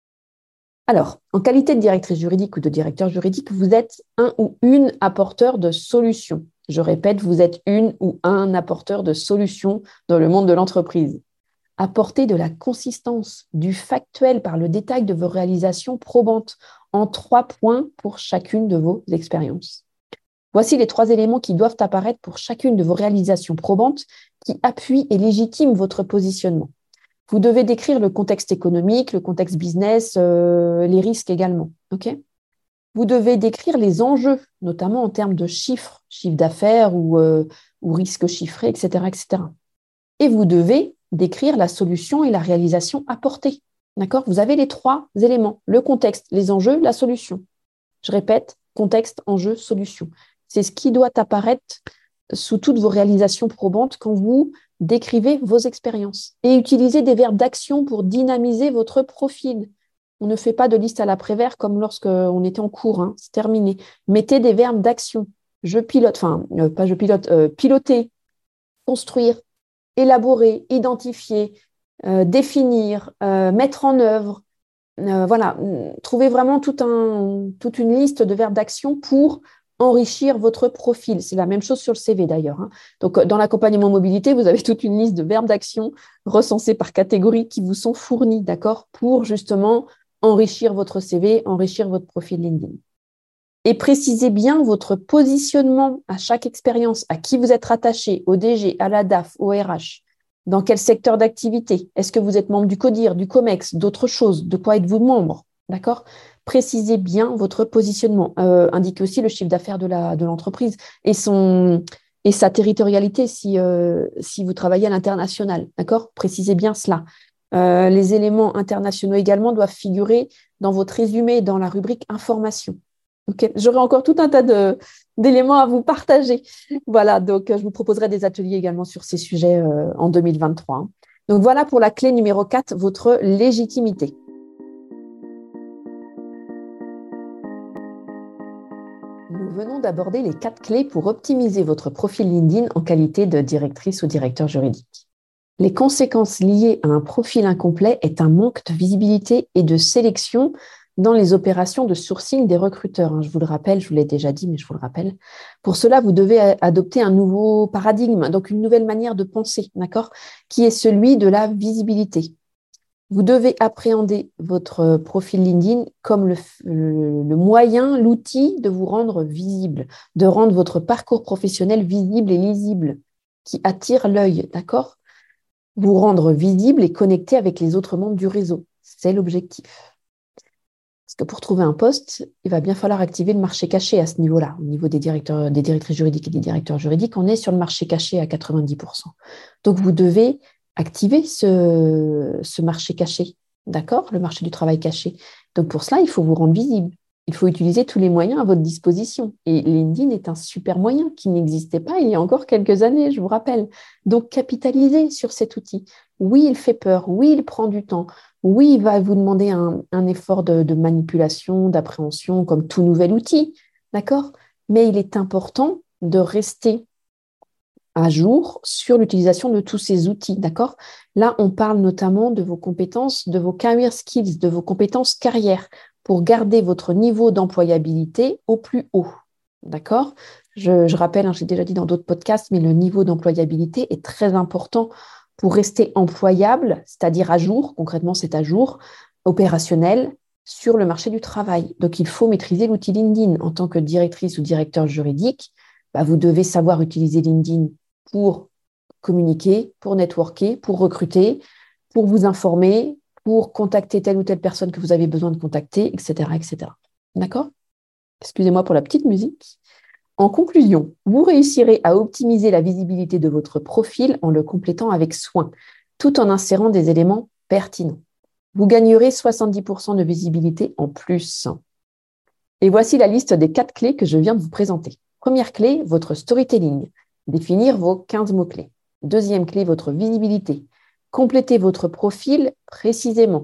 Alors, en qualité de directrice juridique ou de directeur juridique, vous êtes un ou une apporteur de solutions. Je répète, vous êtes une ou un apporteur de solutions dans le monde de l'entreprise. Apporter de la consistance, du factuel par le détail de vos réalisations probantes en trois points pour chacune de vos expériences. Voici les trois éléments qui doivent apparaître pour chacune de vos réalisations probantes qui appuient et légitiment votre positionnement. Vous devez décrire le contexte économique, le contexte business, euh, les risques également. Okay ? Vous devez décrire les enjeux, notamment en termes de chiffres, chiffre d'affaires ou, euh, ou risques chiffrés, et cetera, et cetera. Et vous devez décrire la solution et la réalisation apportée. D'accord ? Vous avez les trois éléments, le contexte, les enjeux, la solution. Je répète, contexte, enjeu, solution. C'est ce qui doit apparaître sous toutes vos réalisations probantes quand vous décrivez vos expériences. Et utilisez des verbes d'action pour dynamiser votre profil. On ne fait pas de liste à l'après-vert comme lorsqu'on était en cours, hein, c'est terminé. Mettez des verbes d'action. Je pilote, enfin, euh, pas je pilote, euh, piloter, construire, élaborer, identifier, euh, définir, euh, mettre en œuvre. Euh, voilà, trouvez vraiment tout un, toute une liste de verbes d'action pour enrichir votre profil. C'est la même chose sur le C V d'ailleurs. Hein. Donc, dans l'accompagnement mobilité, vous avez toute une liste de verbes d'action recensés par catégorie qui vous sont fournis, d'accord, pour justement enrichir votre C V, enrichir votre profil LinkedIn. Et précisez bien votre positionnement à chaque expérience, à qui vous êtes rattaché, au D G, à la D A F, au R H. Dans quel secteur d'activité? Est-ce que vous êtes membre du CODIR, du COMEX, d'autres choses? De quoi êtes-vous membre? D'accord? Précisez bien votre positionnement. Euh, indiquez aussi le chiffre d'affaires de la, de l'entreprise et, son, et sa territorialité si, euh, si vous travaillez à l'international. D'accord? Précisez bien cela. Euh, les éléments internationaux également doivent figurer dans votre résumé, dans la rubrique information. Okay. J'aurai encore tout un tas de, d'éléments à vous partager. Voilà, donc je vous proposerai des ateliers également sur ces sujets euh, en deux mille vingt-trois. Donc voilà pour la clé numéro quatre, votre légitimité. Nous venons d'aborder les quatre clés pour optimiser votre profil LinkedIn en qualité de directrice ou directeur juridique. Les conséquences liées à un profil incomplet est un manque de visibilité et de sélection dans les opérations de sourcing des recruteurs. Je vous le rappelle, je vous l'ai déjà dit, mais je vous le rappelle. Pour cela, vous devez adopter un nouveau paradigme, donc une nouvelle manière de penser, d'accord, qui est celui de la visibilité. Vous devez appréhender votre profil LinkedIn comme le, le, le moyen, l'outil de vous rendre visible, de rendre votre parcours professionnel visible et lisible, qui attire l'œil, d'accord ? Vous rendre visible et connecté avec les autres membres du réseau. C'est l'objectif. Parce que pour trouver un poste, il va bien falloir activer le marché caché à ce niveau-là. Au niveau des directeurs, des directrices juridiques et des directeurs juridiques, on est sur le marché caché à quatre-vingt-dix pour cent. Donc, vous devez activer ce, ce marché caché, d'accord ? Le marché du travail caché. Donc, pour cela, il faut vous rendre visible. Il faut utiliser tous les moyens à votre disposition. Et LinkedIn est un super moyen qui n'existait pas il y a encore quelques années, je vous rappelle. Donc, capitalisez sur cet outil. Oui, il fait peur. Oui, il prend du temps. Oui, il va vous demander un, un effort de, de manipulation, d'appréhension, comme tout nouvel outil, d'accord ? Mais il est important de rester à jour sur l'utilisation de tous ces outils, d'accord ? Là, on parle notamment de vos compétences, de vos career skills, de vos compétences carrière pour garder votre niveau d'employabilité au plus haut, d'accord ? Je, je rappelle, hein, j'ai déjà dit dans d'autres podcasts, mais le niveau d'employabilité est très important pour rester employable, c'est-à-dire à jour, concrètement c'est à jour, opérationnel sur le marché du travail. Donc il faut maîtriser l'outil LinkedIn. En tant que directrice ou directeur juridique, bah, vous devez savoir utiliser LinkedIn pour communiquer, pour networker, pour recruter, pour vous informer, pour contacter telle ou telle personne que vous avez besoin de contacter, et cetera, et cetera. D'accord ? Excusez-moi pour la petite musique. En conclusion, vous réussirez à optimiser la visibilité de votre profil en le complétant avec soin, tout en insérant des éléments pertinents. Vous gagnerez soixante-dix pour cent de visibilité en plus. Et voici la liste des quatre clés que je viens de vous présenter. Première clé, votre storytelling. Définir vos quinze mots-clés. Deuxième clé, votre visibilité. Complétez votre profil précisément.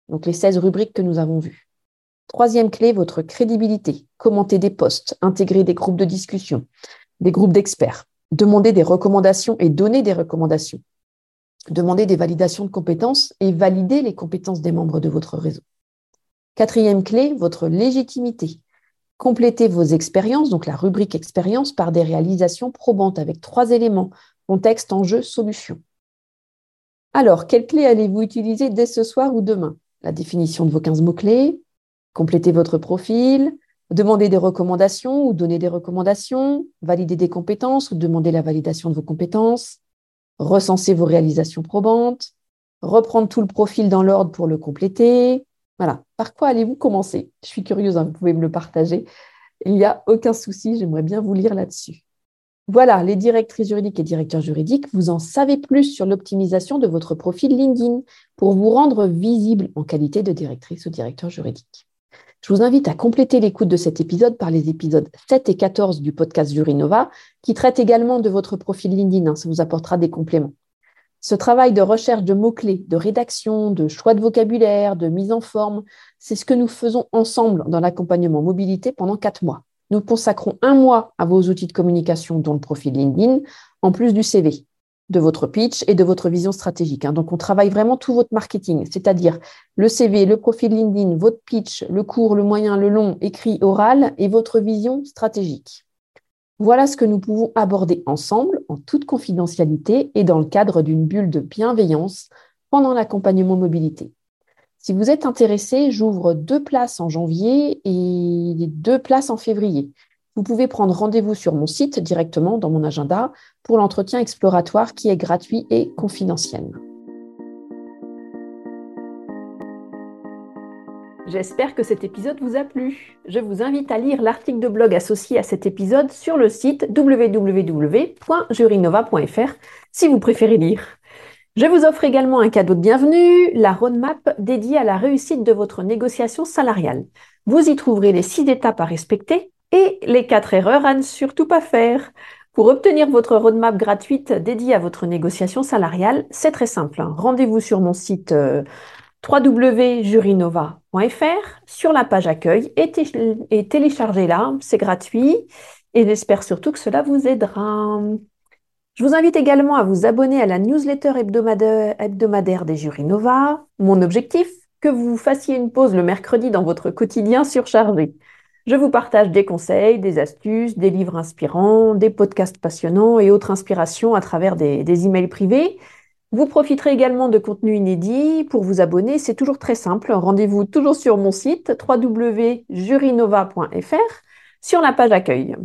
donc les seize rubriques que nous avons vues. Troisième clé, votre crédibilité. Commenter des posts, intégrer des groupes de discussion, des groupes d'experts, demander des recommandations et donner des recommandations, demander des validations de compétences et valider les compétences des membres de votre réseau. Quatrième clé, votre légitimité. Complétez vos expériences, donc la rubrique expérience, par des réalisations probantes avec trois éléments, contexte, enjeu, solution. Alors, quelle clé allez-vous utiliser dès ce soir ou demain? La définition de vos quinze mots-clés, compléter votre profil, demander des recommandations ou donner des recommandations, valider des compétences ou demander la validation de vos compétences, recenser vos réalisations probantes, reprendre tout le profil dans l'ordre pour le compléter. Voilà. Par quoi allez-vous commencer? Je suis curieuse, hein, vous pouvez me le partager. Il n'y a aucun souci, j'aimerais bien vous lire là-dessus. Voilà, les directrices juridiques et directeurs juridiques, vous en savez plus sur l'optimisation de votre profil LinkedIn pour vous rendre visible en qualité de directrice ou directeur juridique. Je vous invite à compléter l'écoute de cet épisode par les épisodes sept et quatorze du podcast Jurinova, qui traitent également de votre profil LinkedIn. Hein, ça vous apportera des compléments. Ce travail de recherche de mots-clés, de rédaction, de choix de vocabulaire, de mise en forme, c'est ce que nous faisons ensemble dans l'accompagnement mobilité pendant quatre mois. Nous consacrons un mois à vos outils de communication, dont le profil LinkedIn, en plus du C V, de votre pitch et de votre vision stratégique. Donc, on travaille vraiment tout votre marketing, c'est-à-dire le C V, le profil LinkedIn, votre pitch, le court, le moyen, le long, écrit, oral et votre vision stratégique. Voilà ce que nous pouvons aborder ensemble en toute confidentialité et dans le cadre d'une bulle de bienveillance pendant l'accompagnement mobilité. Si vous êtes intéressé, j'ouvre deux places en janvier et deux places en février. Vous pouvez prendre rendez-vous sur mon site directement dans mon agenda pour l'entretien exploratoire qui est gratuit et confidentiel. J'espère que cet épisode vous a plu. Je vous invite à lire l'article de blog associé à cet épisode sur le site w w w point jurinova point f r si vous préférez lire. Je vous offre également un cadeau de bienvenue, la roadmap dédiée à la réussite de votre négociation salariale. Vous y trouverez les six étapes à respecter et les quatre erreurs à ne surtout pas faire. Pour obtenir votre roadmap gratuite dédiée à votre négociation salariale, c'est très simple. Rendez-vous sur mon site euh, w w w point jurinova point f r sur la page accueil et, t- et téléchargez-la, c'est gratuit et j'espère surtout que cela vous aidera. Je vous invite également à vous abonner à la newsletter hebdomadaire, hebdomadaire des Jurinova. Mon objectif, que vous fassiez une pause le mercredi dans votre quotidien surchargé. Je vous partage des conseils, des astuces, des livres inspirants, des podcasts passionnants et autres inspirations à travers des, des emails privés. Vous profiterez également de contenus inédits. Pour vous abonner, c'est toujours très simple. Rendez-vous toujours sur mon site w w w point jurinova point f r sur la page accueil.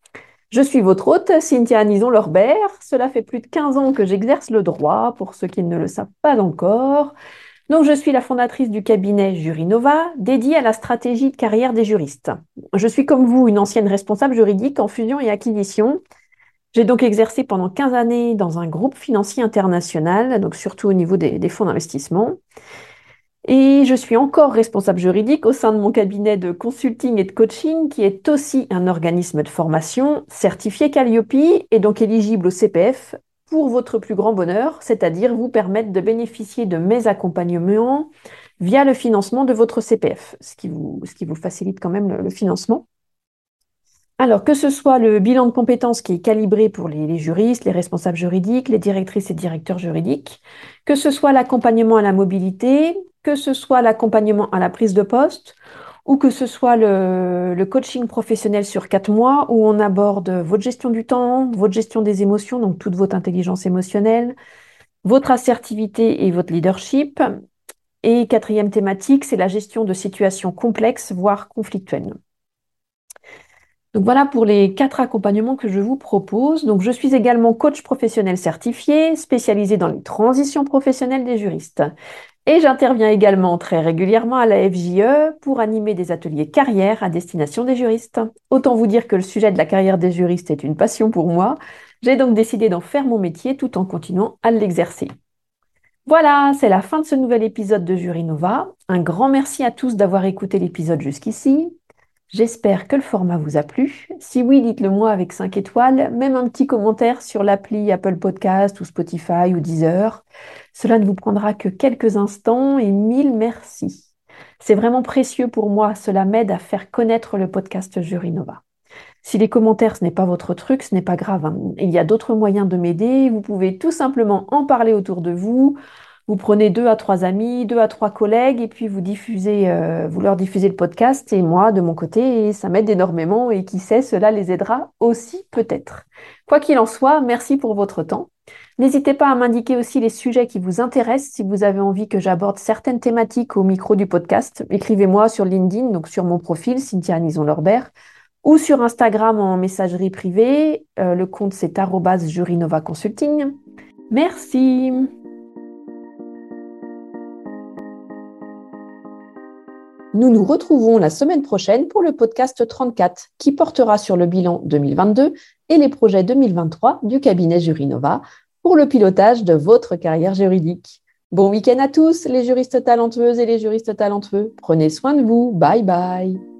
Je suis votre hôte, Cynthia Nison-Lorbert. Cela fait plus de quinze ans que j'exerce le droit, pour ceux qui ne le savent pas encore. Donc, je suis la fondatrice du cabinet Jurinova, dédié à la stratégie de carrière des juristes. Je suis comme vous une ancienne responsable juridique en fusion et acquisition. J'ai donc exercé pendant quinze années dans un groupe financier international, donc surtout au niveau des, des fonds d'investissement. Et je suis encore responsable juridique au sein de mon cabinet de consulting et de coaching, qui est aussi un organisme de formation certifié Calliope et donc éligible au C P F pour votre plus grand bonheur, c'est-à-dire vous permettre de bénéficier de mes accompagnements via le financement de votre C P F, ce qui vous, ce qui vous facilite quand même le, le financement. Alors, que ce soit le bilan de compétences qui est calibré pour les, les juristes, les responsables juridiques, les directrices et directeurs juridiques, que ce soit l'accompagnement à la mobilité, que ce soit l'accompagnement à la prise de poste, ou que ce soit le, le coaching professionnel sur quatre mois, où on aborde votre gestion du temps, votre gestion des émotions, donc toute votre intelligence émotionnelle, votre assertivité et votre leadership. Et quatrième thématique, c'est la gestion de situations complexes, voire conflictuelles. Donc voilà pour les quatre accompagnements que je vous propose. Donc je suis également coach professionnel certifié, spécialisé dans les transitions professionnelles des juristes. Et j'interviens également très régulièrement à la F J E pour animer des ateliers carrière à destination des juristes. Autant vous dire que le sujet de la carrière des juristes est une passion pour moi. J'ai donc décidé d'en faire mon métier tout en continuant à l'exercer. Voilà, c'est la fin de ce nouvel épisode de Jurinova. Un grand merci à tous d'avoir écouté l'épisode jusqu'ici. J'espère que le format vous a plu. Si oui, dites-le moi avec cinq étoiles, même un petit commentaire sur l'appli Apple Podcast ou Spotify ou Deezer. Cela ne vous prendra que quelques instants et mille merci. C'est vraiment précieux pour moi, cela m'aide à faire connaître le podcast Jury Nova. Si les commentaires, ce n'est pas votre truc, ce n'est pas grave, hein. Il y a d'autres moyens de m'aider. Vous pouvez tout simplement en parler autour de vous. Vous prenez deux à trois amis, deux à trois collègues, et puis vous diffusez, euh, vous leur diffusez le podcast. Et moi, de mon côté, ça m'aide énormément. Et qui sait, cela les aidera aussi peut-être. Quoi qu'il en soit, merci pour votre temps. N'hésitez pas à m'indiquer aussi les sujets qui vous intéressent. Si vous avez envie que j'aborde certaines thématiques au micro du podcast, écrivez-moi sur LinkedIn, donc sur mon profil, Cynthia Nison-Lorbert, ou sur Instagram en messagerie privée. Euh, le compte, c'est arobase Jurinova Consulting. Merci. Nous nous retrouvons la semaine prochaine pour le podcast trente-quatre qui portera sur le bilan deux mille vingt-deux et les projets deux mille vingt-trois du cabinet Jurinova pour le pilotage de votre carrière juridique. Bon week-end à tous, les juristes talentueuses et les juristes talentueux. Prenez soin de vous. Bye bye.